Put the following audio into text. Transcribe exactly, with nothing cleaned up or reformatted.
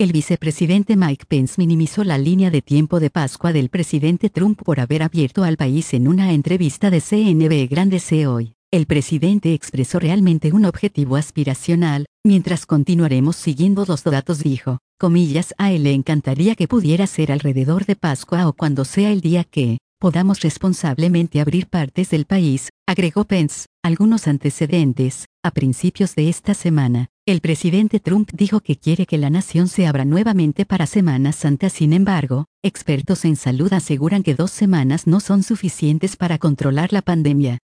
El vicepresidente Mike Pence minimizó la línea de tiempo de Pascua del presidente Trump por haber abierto al país en una entrevista de C N B C hoy. El presidente expresó realmente un objetivo aspiracional, mientras continuaremos siguiendo los datos, dijo, comillas, a él le encantaría que pudiera ser alrededor de Pascua o cuando sea el día que podamos responsablemente abrir partes del país, agregó Pence. Algunos antecedentes. A principios de esta semana, el presidente Trump dijo que quiere que la nación se abra nuevamente para Semana Santa. Sin embargo, expertos en salud aseguran que dos semanas no son suficientes para controlar la pandemia.